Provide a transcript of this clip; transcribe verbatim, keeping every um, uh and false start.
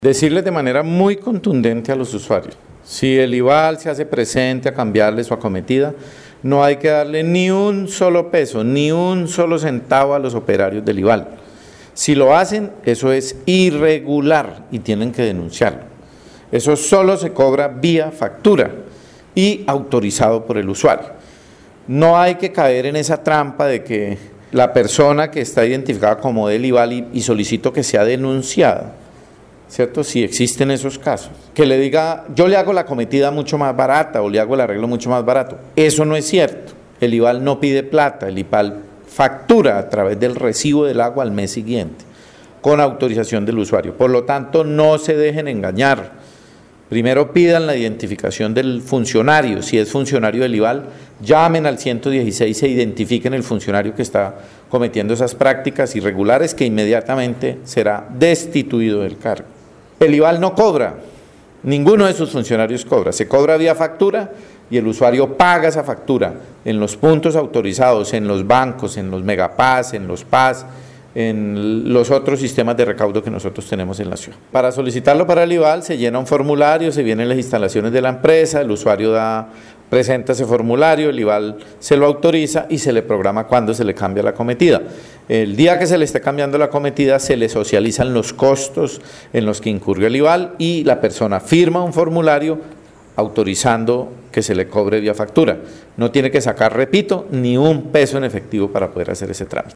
Decirles de manera muy contundente a los usuarios, si el IVAL se hace presente a cambiarle su acometida, no hay que darle ni un solo peso, ni un solo centavo a los operarios del IVAL. Si lo hacen, eso es irregular y tienen que denunciarlo. Eso solo se cobra vía factura y autorizado por el usuario. No hay que caer en esa trampa de que la persona que está identificada como del IVAL y, y solicito que sea denunciada, ¿cierto? Si existen esos casos, que le diga, yo le hago la acometida mucho más barata o le hago el arreglo mucho más barato. Eso no es cierto. El IVAL no pide plata, el IVAL factura a través del recibo del agua al mes siguiente, con autorización del usuario. Por lo tanto, no se dejen engañar. Primero pidan la identificación del funcionario. Si es funcionario del IVAL, llamen al ciento dieciséis e identifiquen el funcionario que está cometiendo esas prácticas irregulares, que inmediatamente será destituido del cargo. El IVAL no cobra, ninguno de sus funcionarios cobra, se cobra vía factura y el usuario paga esa factura en los puntos autorizados, en los bancos, en los Megapaz, en los Paz, en los otros sistemas de recaudo que nosotros tenemos en la ciudad. Para solicitarlo para el IVAL se llena un formulario, se vienen las instalaciones de la empresa, el usuario da, presenta ese formulario, el IVAL se lo autoriza y se le programa cuándo se le cambia la acometida. El día que se le esté cambiando la acometida se le socializan los costos en los que incurrió el IVAL y la persona firma un formulario autorizando que se le cobre vía factura. No tiene que sacar, repito, ni un peso en efectivo para poder hacer ese trámite.